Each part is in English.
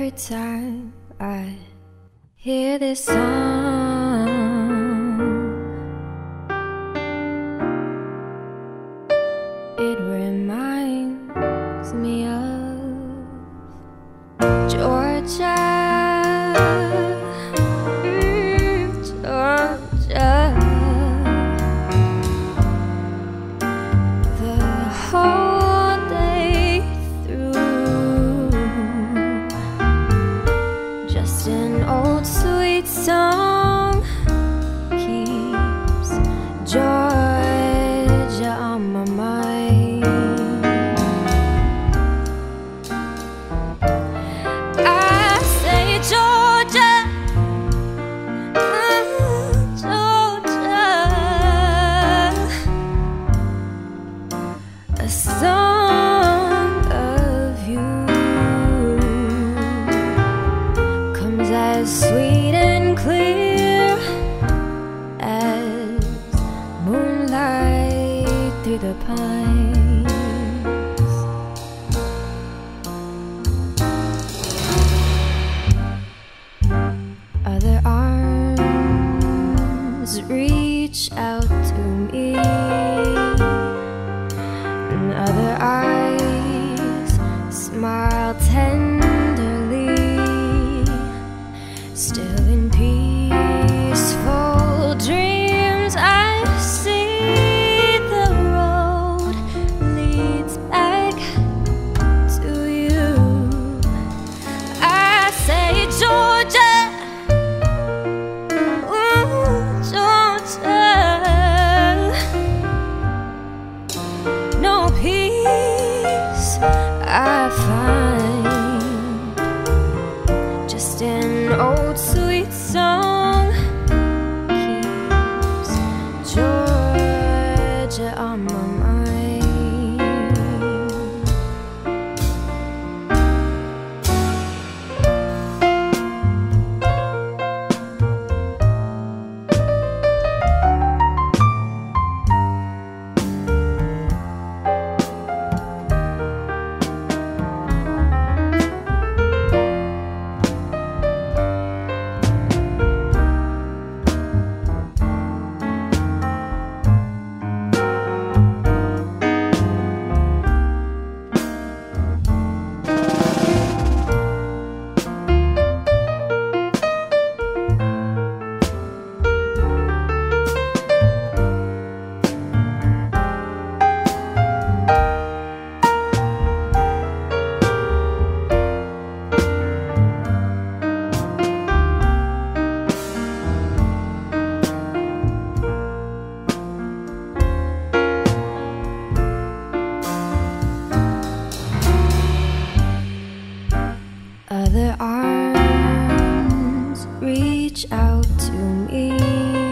Every time I hear this song, it reminds me of Georgia, Georgia. The whole day through, just an old sweet song keeps Georgia on my mind. I say Georgia, Georgia, a song of you comes as sweet and clear as moonlight through the pines. Other arms reach out to me, and other eyes smile tenderly. Still in peaceful dreams, I see the road leads back to you. I say Georgia, Georgia, no peace I find, just an old sweet song keeps Georgia on my mind. Other arms reach out to me,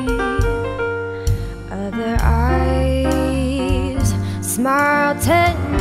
other eyes smile tenderly.